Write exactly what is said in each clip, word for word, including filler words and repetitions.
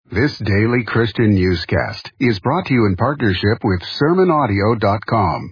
This daily Christian newscast is brought to you in partnership with sermon audio dot com.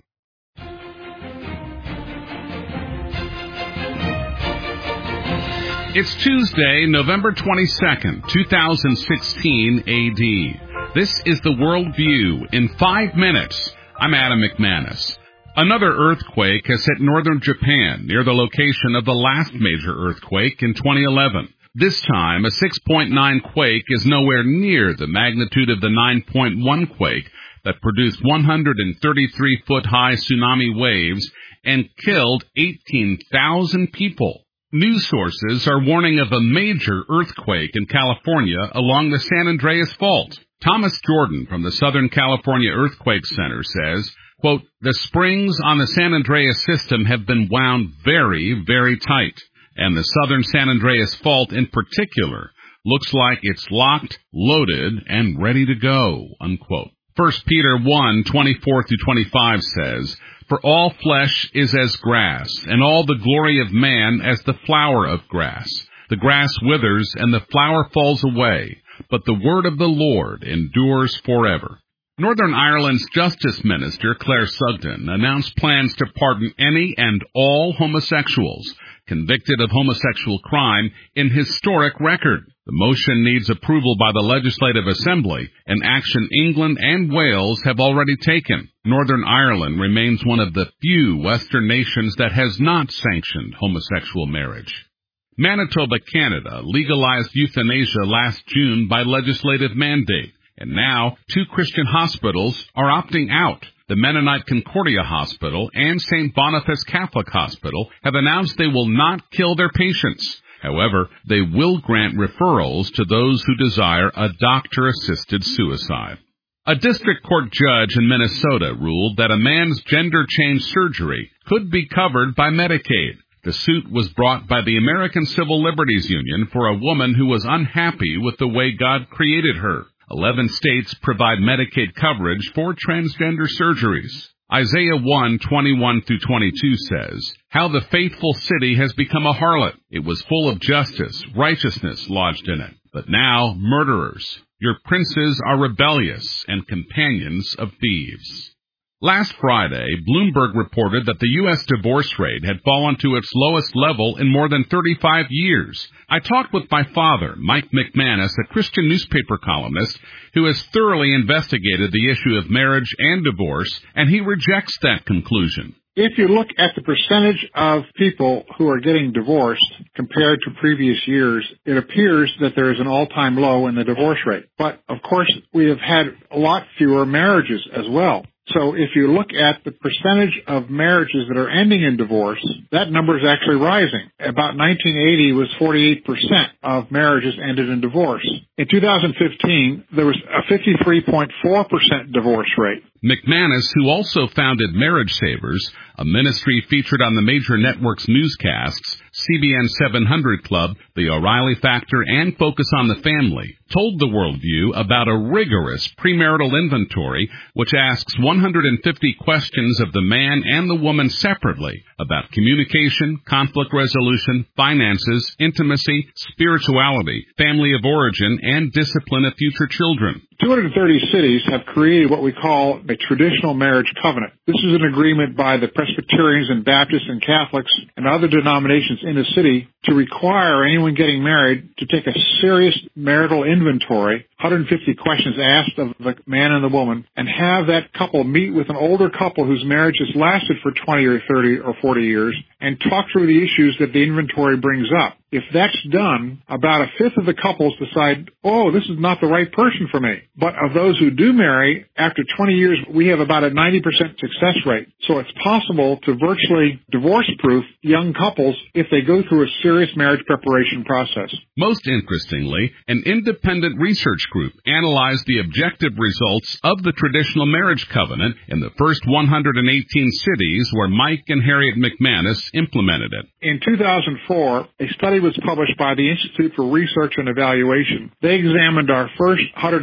It's Tuesday, November twenty-second, two thousand sixteen A D. This is the World View in five minutes. I'm Adam McManus. Another earthquake has hit northern Japan near the location of the last major earthquake in twenty eleven. This time, a six point nine quake is nowhere near the magnitude of the nine point one quake that produced one hundred thirty-three foot high tsunami waves and killed eighteen thousand people. News sources are warning of a major earthquake in California along the San Andreas Fault. Thomas Jordan from the Southern California Earthquake Center says, quote, "The springs on the San Andreas system have been wound very, very tight. And the southern San Andreas Fault in particular looks like it's locked, loaded, and ready to go," unquote. First Peter one, twenty-four through twenty-five says, "For all flesh is as grass, and all the glory of man as the flower of grass. The grass withers, and the flower falls away, but the word of the Lord endures forever." Northern Ireland's Justice Minister, Claire Sugden, announced plans to pardon any and all homosexuals convicted of homosexual crime in historic record. The motion needs approval by the Legislative Assembly, an action England and Wales have already taken. Northern Ireland remains one of the few Western nations that has not sanctioned homosexual marriage. Manitoba, Canada, legalized euthanasia last June by legislative mandate, and now two Christian hospitals are opting out. The Mennonite Concordia Hospital and Saint Boniface Catholic Hospital have announced they will not kill their patients. However, they will grant referrals to those who desire a doctor-assisted suicide. A district court judge in Minnesota ruled that a man's gender change surgery could be covered by Medicaid. The suit was brought by the American Civil Liberties Union for a woman who was unhappy with the way God created her. Eleven states provide Medicaid coverage for transgender surgeries. Isaiah one, twenty-one through twenty-two says, "How the faithful city has become a harlot. It was full of justice, righteousness lodged in it. But now murderers. Your princes are rebellious and companions of thieves." Last Friday, Bloomberg reported that the U S divorce rate had fallen to its lowest level in more than thirty-five years. I talked with my father, Mike McManus, a Christian newspaper columnist who has thoroughly investigated the issue of marriage and divorce, and he rejects that conclusion. If you look at the percentage of people who are getting divorced compared to previous years, it appears that there is an all-time low in the divorce rate. But, of course, we have had a lot fewer marriages as well. So if you look at the percentage of marriages that are ending in divorce, that number is actually rising. About nineteen eighty was forty-eight percent of marriages ended in divorce. In two thousand fifteen, there was a fifty-three point four percent divorce rate. McManus, who also founded Marriage Savers, a ministry featured on the major networks' newscasts, C B N seven hundred Club, The O'Reilly Factor, and Focus on the Family, told the Worldview about a rigorous premarital inventory which asks one hundred fifty questions of the man and the woman separately about communication, conflict resolution, finances, intimacy, spirituality, family of origin, and discipline of future children. two hundred thirty cities have created what we call a traditional marriage covenant. This is an agreement by the Presbyterians and Baptists and Catholics and other denominations in the city to require anyone getting married to take a serious marital inventory, one hundred fifty questions asked of the man and the woman, and have that couple meet with an older couple whose marriage has lasted for twenty or thirty or forty years and talk through the issues that the inventory brings up. If that's done, about a fifth of the couples decide, oh, this is not the right person for me. But of those who do marry, after twenty years, we have about a ninety percent success rate. So it's possible to virtually divorce-proof young couples if they go through a serious marriage preparation process. Most interestingly, an independent research group analyzed the objective results of the traditional marriage covenant in the first one hundred eighteen cities where Mike and Harriet McManus implemented it. In two thousand four, a study was published by the Institute for Research and Evaluation. They examined our first one hundred eighteen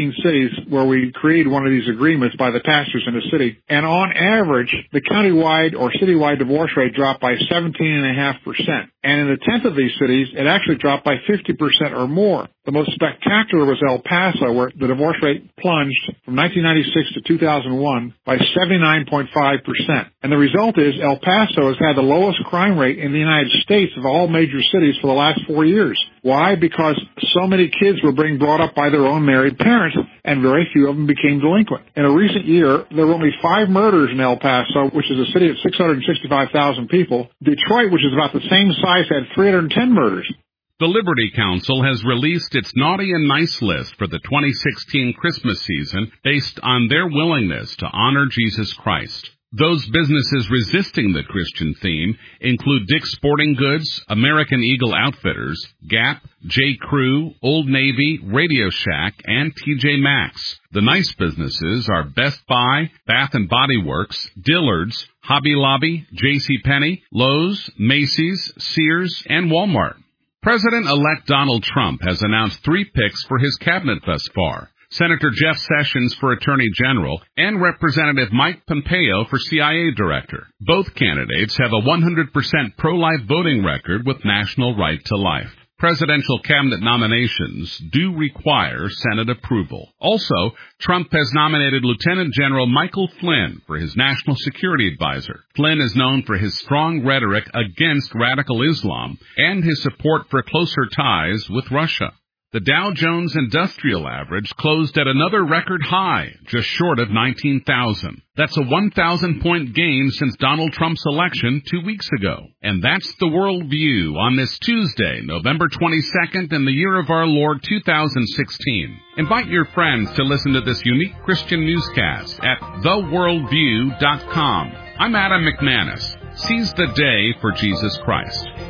sixteen cities where we created one of these agreements by the pastors in the city. And on average, the countywide or citywide divorce rate dropped by seventeen point five percent. And in the tenth of these cities, it actually dropped by fifty percent or more. The most spectacular was El Paso, where the divorce rate plunged from nineteen ninety-six to two thousand one by seventy-nine point five percent. And the result is El Paso has had the lowest crime rate in the United States of all major cities for the last four years. Why? Because so many kids were being brought up by their own married parents, and very few of them became delinquent. In a recent year, there were only five murders in El Paso, which is a city of six hundred sixty-five thousand people. Detroit, which is about the same size, had three hundred ten murders. The Liberty Counsel has released its Naughty and Nice list for the twenty sixteen Christmas season based on their willingness to honor Jesus Christ. Those businesses resisting the Christian theme include Dick's Sporting Goods, American Eagle Outfitters, Gap, J. Crew, Old Navy, Radio Shack, and T J Maxx. The nice businesses are Best Buy, Bath and Body Works, Dillard's, Hobby Lobby, JCPenney, Lowe's, Macy's, Sears, and Walmart. President-elect Donald Trump has announced three picks for his cabinet thus far: Senator Jeff Sessions for Attorney General and Representative Mike Pompeo for C I A Director. Both candidates have a one hundred percent pro-life voting record with national right to life. Presidential cabinet nominations do require Senate approval. Also, Trump has nominated Lieutenant General Michael Flynn for his national security advisor. Flynn is known for his strong rhetoric against radical Islam and his support for closer ties with Russia. The Dow Jones Industrial Average closed at another record high, just short of nineteen thousand. That's a one thousand point gain since Donald Trump's election two weeks ago. And that's the World View on this Tuesday, November twenty-second, in the year of our Lord two thousand sixteen. Invite your friends to listen to this unique Christian newscast at the world view dot com. I'm Adam McManus. Seize the day for Jesus Christ.